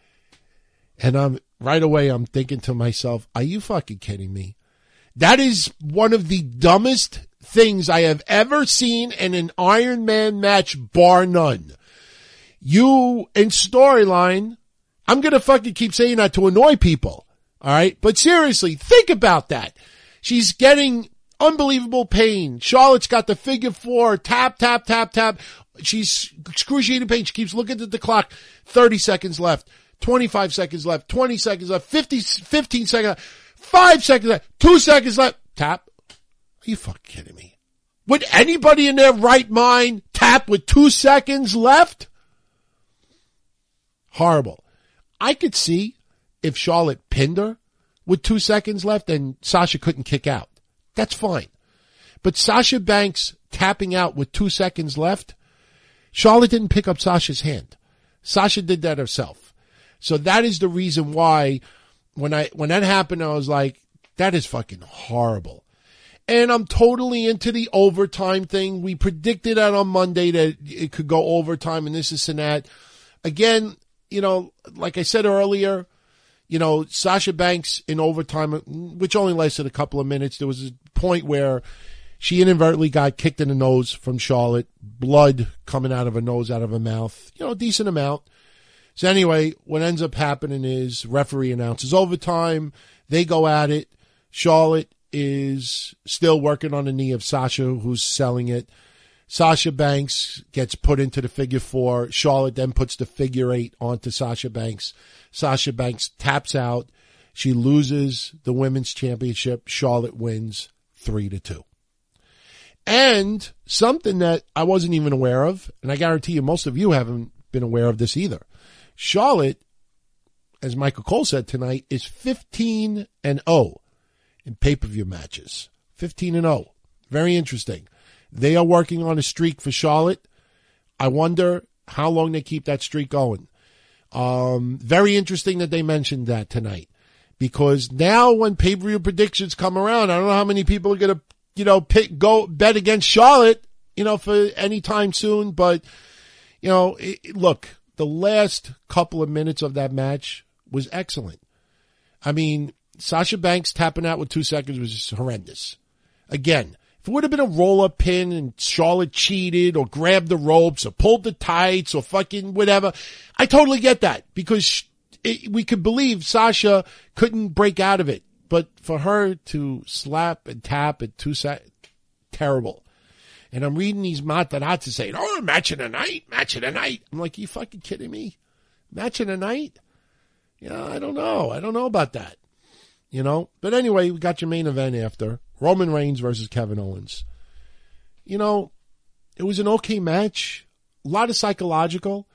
And I'm right away, I'm thinking to myself, are you fucking kidding me? That is one of the dumbest things I have ever seen in an Iron Man match, bar none. You, in storyline, I'm going to fucking keep saying that to annoy people. All right. But seriously, think about that. She's getting unbelievable pain. Charlotte's got the figure four, tap, tap, tap, tap. She's excruciating pain. She keeps looking at the clock. thirty seconds left. twenty-five seconds left. twenty seconds left. fifty, fifteen seconds left. five seconds left. two seconds left. Tap. Are you fucking kidding me? Would anybody in their right mind tap with two seconds left? Horrible. I could see if Charlotte pinned her with two seconds left and Sasha couldn't kick out. That's fine. But Sasha Banks tapping out with two seconds left, Charlotte didn't pick up Sasha's hand. Sasha did that herself. So that is the reason why when I when that happened, I was like, that is fucking horrible. And I'm totally into the overtime thing. We predicted that on Monday that it could go overtime and this, this, and that. Again, you know, like I said earlier, you know, Sasha Banks in overtime, which only lasted a couple of minutes, there was a point where she inadvertently got kicked in the nose from Charlotte, blood coming out of her nose, out of her mouth, you know, a decent amount. So anyway, what ends up happening is referee announces overtime. They go at it. Charlotte is still working on the knee of Sasha, who's selling it. Sasha Banks gets put into the figure four. Charlotte then puts the figure eight onto Sasha Banks. Sasha Banks taps out. She loses the women's championship. Charlotte wins three to two. And something that I wasn't even aware of, and I guarantee you most of you haven't been aware of this either. Charlotte, as Michael Cole said tonight, is fifteen and oh in pay-per-view matches. fifteen and oh. Very interesting. They are working on a streak for Charlotte. I wonder how long they keep that streak going. Um, very interesting that they mentioned that tonight. Because now when pay-per-view predictions come around, I don't know how many people are going to, you know, pick, go bet against Charlotte, you know, for any time soon. But, you know, it, look, the last couple of minutes of that match was excellent. I mean, Sasha Banks tapping out with two seconds was just horrendous. Again, if it would have been a roll-up pin and Charlotte cheated or grabbed the ropes or pulled the tights or fucking whatever, I totally get that because it, we could believe Sasha couldn't break out of it. But for her to slap and tap at two seconds, terrible. And I'm reading these matarazzi saying, oh, match of the night, match of the night. I'm like, are you fucking kidding me? Match of the night? Yeah, I don't know. I don't know about that. You know? But anyway, we got your main event after. Roman Reigns versus Kevin Owens. You know, it was an okay match. A lot of psychological.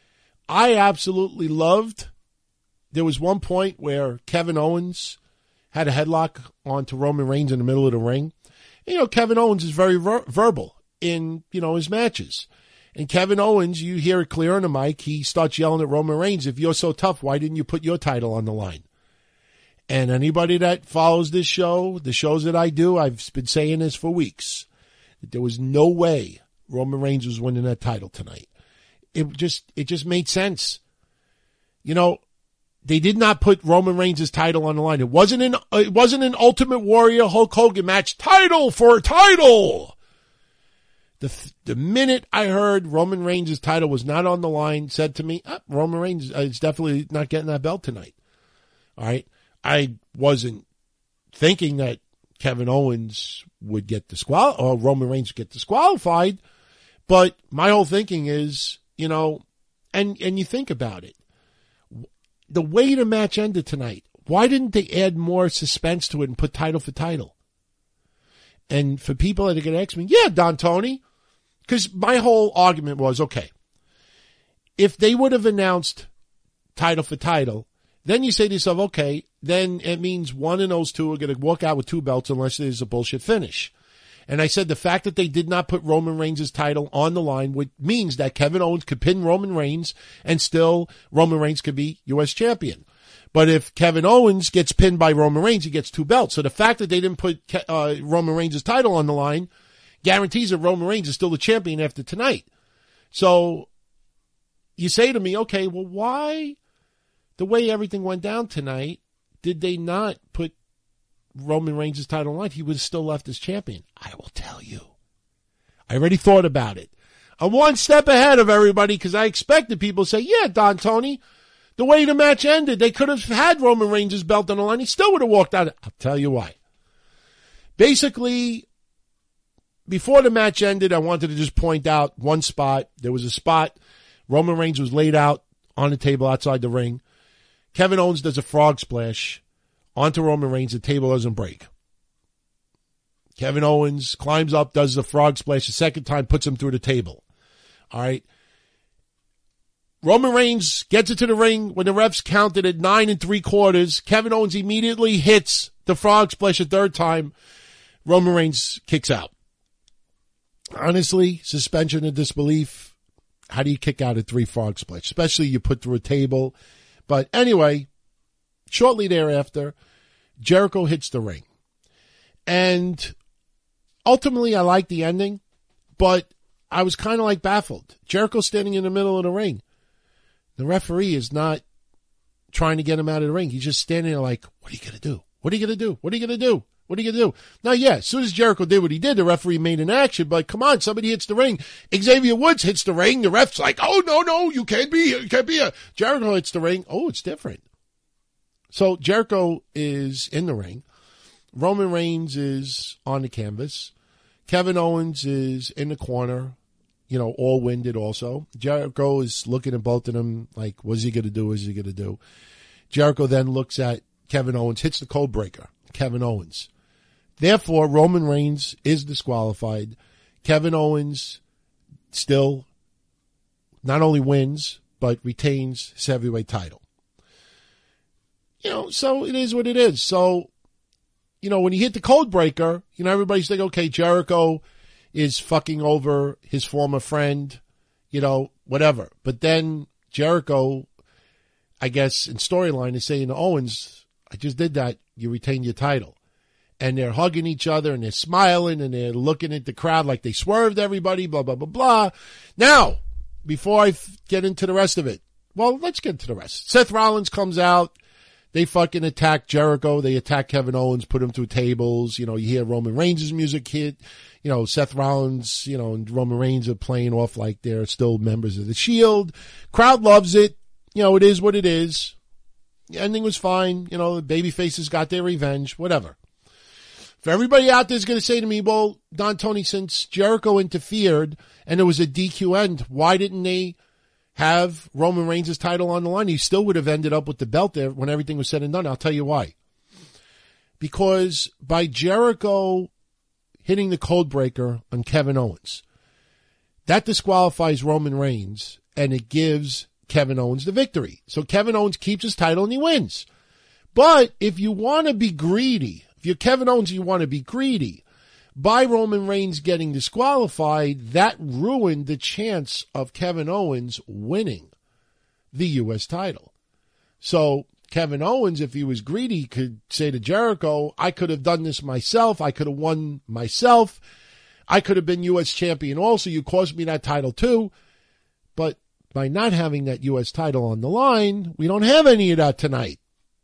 I absolutely loved. There was one point where Kevin Owens had a headlock onto Roman Reigns in the middle of the ring. You know, Kevin Owens is very ver- verbal in, you know, his matches. And Kevin Owens, you hear it clear on the mic, he starts yelling at Roman Reigns, if you're so tough, why didn't you put your title on the line? And anybody that follows this show, the shows that I do, I've been saying this for weeks. There was no way Roman Reigns was winning that title tonight. It just, it just made sense. You know, they did not put Roman Reigns' title on the line. It wasn't an, it wasn't an Ultimate Warrior Hulk Hogan match. Title for a title. The, the minute I heard Roman Reigns' title was not on the line, said to me, oh, Roman Reigns is definitely not getting that belt tonight. All right. I wasn't thinking that Kevin Owens would get disqualified or Roman Reigns would get disqualified. But my whole thinking is, you know, and, and you think about it. The way the match ended tonight, why didn't they add more suspense to it and put title for title? And for people that are going to ask me, yeah, Don Tony, because my whole argument was, okay, if they would have announced title for title, then you say to yourself, okay, then it means one of those two are going to walk out with two belts unless there's a bullshit finish. And I said the fact that they did not put Roman Reigns' title on the line which means that Kevin Owens could pin Roman Reigns and still Roman Reigns could be U S champion. But if Kevin Owens gets pinned by Roman Reigns, he gets two belts. So the fact that they didn't put uh, Roman Reigns' title on the line guarantees that Roman Reigns is still the champion after tonight. So you say to me, okay, well, why, the way everything went down tonight, did they not put Roman Reigns' title on the line? He would have still left as champion. I will tell you. I already thought about it. I'm one step ahead of everybody because I expected people to say, yeah, Don Tony, the way the match ended, they could have had Roman Reigns' belt on the line. He still would have walked out. I'll tell you why. Basically, before the match ended, I wanted to just point out one spot. There was a spot. Roman Reigns was laid out on the table outside the ring. Kevin Owens does a frog splash onto Roman Reigns. The table doesn't break. Kevin Owens climbs up, does the frog splash a second time, puts him through the table. All right. Roman Reigns gets into the ring when the refs counted at nine and three quarters. Kevin Owens immediately hits the frog splash a third time. Roman Reigns kicks out. Honestly, suspension of disbelief. How do you kick out a three frog splash? Especially you put through a table. But anyway, shortly thereafter, Jericho hits the ring. And ultimately, I like the ending, but I was kind of like baffled. Jericho standing in the middle of the ring. The referee is not trying to get him out of the ring. He's just standing there like, what are you going to do? What are you going to do? What are you going to do? What are you going to do? Now, yeah, as soon as Jericho did what he did, the referee made an action, but come on, somebody hits the ring. Xavier Woods hits the ring. The ref's like, oh, no, no, you can't be here. You can't be here. Jericho hits the ring. Oh, it's different. So Jericho is in the ring. Roman Reigns is on the canvas. Kevin Owens is in the corner, you know, all winded also. Jericho is looking at both of them like, what's he going to do? What's he going to do? Jericho then looks at Kevin Owens, hits the code breaker. Kevin Owens. Therefore, Roman Reigns is disqualified. Kevin Owens still not only wins, but retains his heavyweight title. You know, so it is what it is. So, you know, when he hit the code breaker, you know, everybody's thinking, okay, Jericho is fucking over his former friend, you know, whatever. But then Jericho, I guess, in storyline is saying to Owens, I just did that. You retain your title. And they're hugging each other and they're smiling and they're looking at the crowd like they swerved everybody, blah, blah, blah, blah. Now, before I f- get into the rest of it, well, let's get into the rest. Seth Rollins comes out. They fucking attack Jericho. They attack Kevin Owens, put him through tables. You know, you hear Roman Reigns' music hit. You know, Seth Rollins, you know, and Roman Reigns are playing off like they're still members of the Shield. Crowd loves it. You know, it is what it is. The ending was fine. You know, the babyfaces got their revenge, whatever. For everybody out there is going to say to me, well, Don Tony, since Jericho interfered and it was a D Q end, why didn't they have Roman Reigns' title on the line? He still would have ended up with the belt there when everything was said and done. I'll tell you why. Because by Jericho hitting the code breaker on Kevin Owens, that disqualifies Roman Reigns and it gives Kevin Owens the victory. So Kevin Owens keeps his title and he wins. But if you want to be greedy, if you're Kevin Owens and you want to be greedy, by Roman Reigns getting disqualified, that ruined the chance of Kevin Owens winning the U S title. So Kevin Owens, if he was greedy, could say to Jericho, I could have done this myself. I could have won myself. I could have been U S champion also. You cost me that title too. But by not having that U S title on the line, we don't have any of that tonight.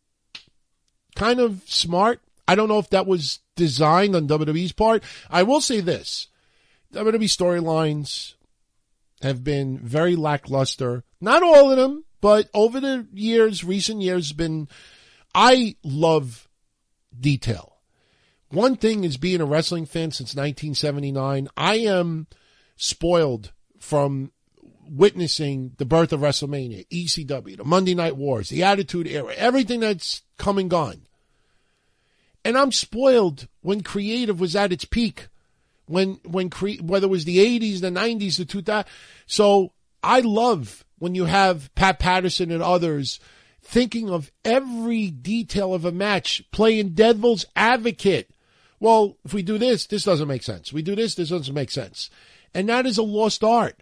Kind of smart. I don't know if that was designed on W W E's part. I will say this. W W E storylines have been very lackluster. Not all of them, but over the years, recent years, been, I love detail. One thing is being a wrestling fan since nineteen seventy-nine. I am spoiled from witnessing the birth of WrestleMania, E C W, the Monday Night Wars, the Attitude Era, everything that's come and gone. And I'm spoiled when creative was at its peak, when when cre- whether it was the eighties, the nineties, the two thousands. So I love when you have Pat Patterson and others thinking of every detail of a match, playing devil's advocate. Well, if we do this, this doesn't make sense. We do this, this doesn't make sense. And that is a lost art.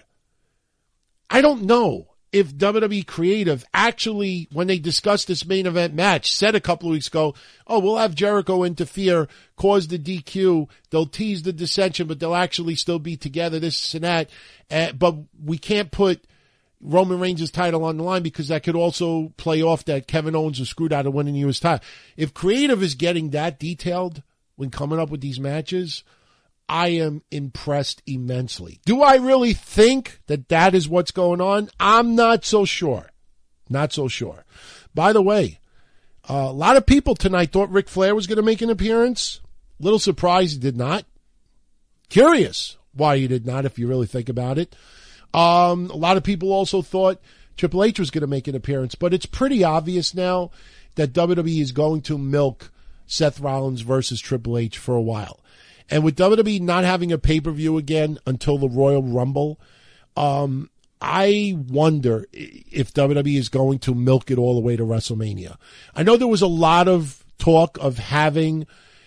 I don't know if W W E Creative actually, when they discussed this main event match, said a couple of weeks ago, oh, we'll have Jericho interfere, cause the D Q, they'll tease the dissension, but they'll actually still be together, this and that. Uh, but we can't put Roman Reigns' title on the line because that could also play off that Kevin Owens was screwed out of winning the U S title. If Creative is getting that detailed when coming up with these matches, I am impressed immensely. Do I really think that that is what's going on? I'm not so sure. Not so sure. By the way, uh, a lot of people tonight thought Ric Flair was going to make an appearance. Little surprised he did not. Curious why he did not, if you really think about it. Um, a lot of people also thought Triple H was going to make an appearance, but it's pretty obvious now that W W E is going to milk Seth Rollins versus Triple H for a while. And with W W E not having a pay-per-view again until the Royal Rumble, um, I wonder if W W E is going to milk it all the way to WrestleMania. I know there was a lot of talk of having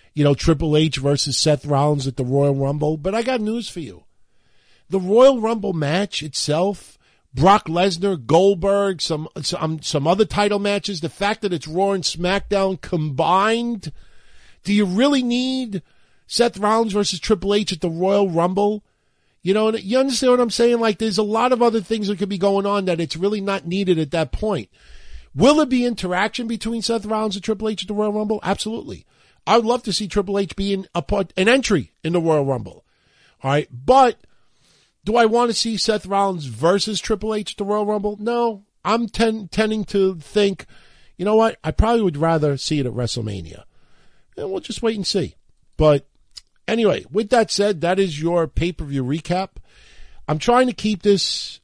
you know, Triple H versus Seth Rollins at the Royal Rumble. But I got news for you. The Royal Rumble match itself, Brock Lesnar, Goldberg, some, some, some other title matches, the fact that it's Raw and SmackDown combined, do you really need Seth Rollins versus Triple H at the Royal Rumble? You know, you understand what I'm saying? Like, there's a lot of other things that could be going on that it's really not needed at that point. Will there be interaction between Seth Rollins and Triple H at the Royal Rumble? Absolutely. I would love to see Triple H be in a part, an entry in the Royal Rumble. All right. But do I want to see Seth Rollins versus Triple H at the Royal Rumble? No. I'm ten, tending to think, you know what? I probably would rather see it at WrestleMania. And we'll just wait and see. But anyway, with that said, that is your pay-per-view recap. I'm trying to keep this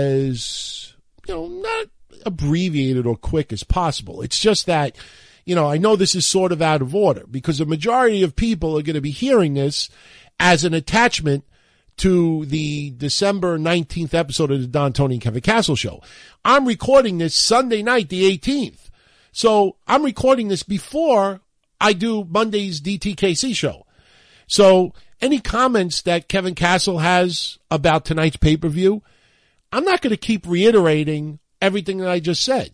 as, you know, not abbreviated or quick as possible. It's just that, you know, I know this is sort of out of order because the majority of people are going to be hearing this as an attachment to the December nineteenth episode of the Don, Tony, and Kevin Castle Show. I'm recording this Sunday night, the eighteenth. So I'm recording this before I do Monday's D T K C show. So any comments that Kevin Castle has about tonight's pay-per-view, I'm not going to keep reiterating everything that I just said.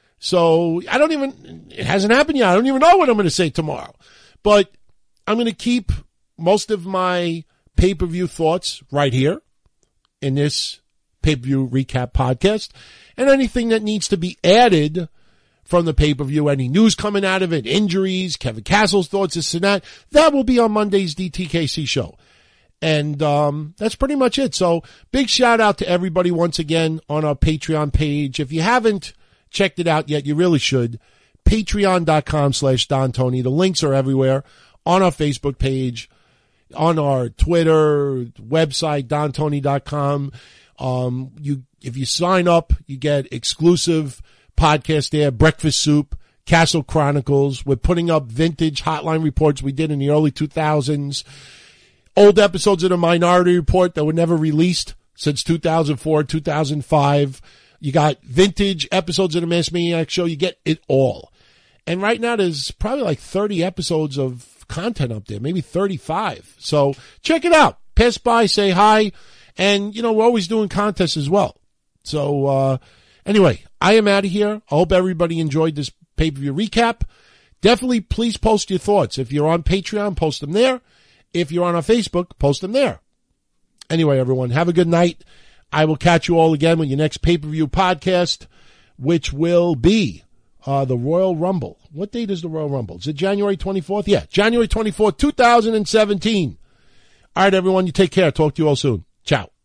So I don't even, it hasn't happened yet. I don't even know what I'm going to say tomorrow. But I'm going to keep most of my pay-per-view thoughts right here in this pay-per-view recap podcast. And anything that needs to be added from the pay-per-view, any news coming out of it, injuries, Kevin Castle's thoughts, this and that, that will be on Monday's D T K C show. And um that's pretty much it. So big shout out to everybody once again on our Patreon page. If you haven't checked it out yet, you really should. Patreon.com slash Don Tony. The links are everywhere on our Facebook page, on our Twitter, website, don tony dot com. Um, you, if you sign up, you get exclusive podcast there, Breakfast Soup, Castle Chronicles. We're putting up vintage hotline reports we did in the early two thousands. Old episodes of the Minority Report that were never released since two thousand four, two thousand five. You got vintage episodes of the Mass Maniac Show. You get it all. And right now there's probably like thirty episodes of content up there, maybe thirty-five. So check it out. Pass by, say hi. And, you know, we're always doing contests as well. So, uh, anyway, I am out of here. I hope everybody enjoyed this pay-per-view recap. Definitely please post your thoughts. If you're on Patreon, post them there. If you're on our Facebook, post them there. Anyway, everyone, have a good night. I will catch you all again with your next pay-per-view podcast, which will be uh the Royal Rumble. What date is the Royal Rumble? Is it January twenty-fourth? Yeah, January twenty-fourth, two thousand seventeen. All right, everyone, you take care. Talk to you all soon. Ciao.